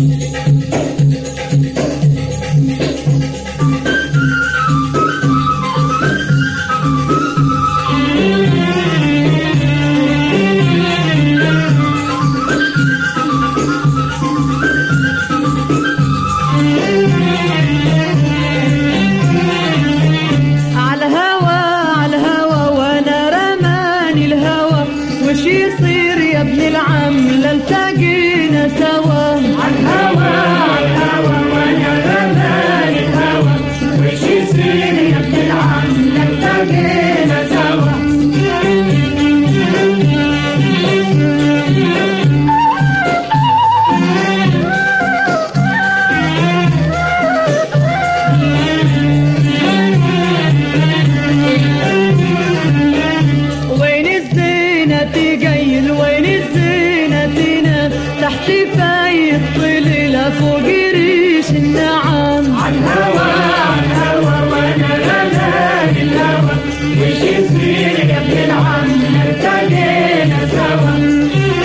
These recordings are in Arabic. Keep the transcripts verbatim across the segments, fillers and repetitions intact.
وش يصير يا ابن العم لالتقينا سوا؟ عالهوى عالهوى وانا رماني الهوى، وش يصير يا ابن العم لالتقينا سوا؟ قيل وين الزينة تنام تحت فايق ظليلة فوق ريش النعام. عالهوى عالهوى وانا رماني الهوى، وش يصير يا ابن العم التقينا سوا؟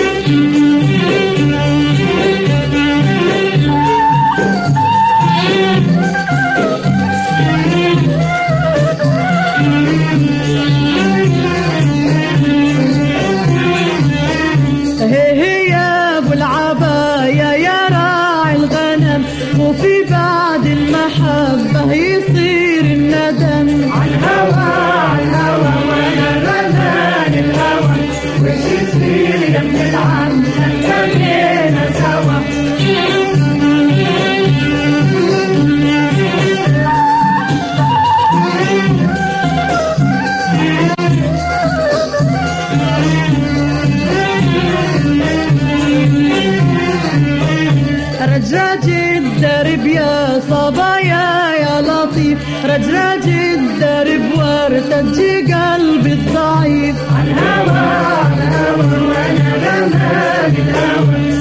وفي بعد المحبة يصير الندم. عالهوى عالهوى وانا رماني الهوى، وش يصير يا ابن العم التقينا سوا؟ رجراج الدرب يا صبايا يا لطيف، رجراج الدرب وارتجي قلبي الضعيف. عالهوى عالهوى وانا رماني الهوى،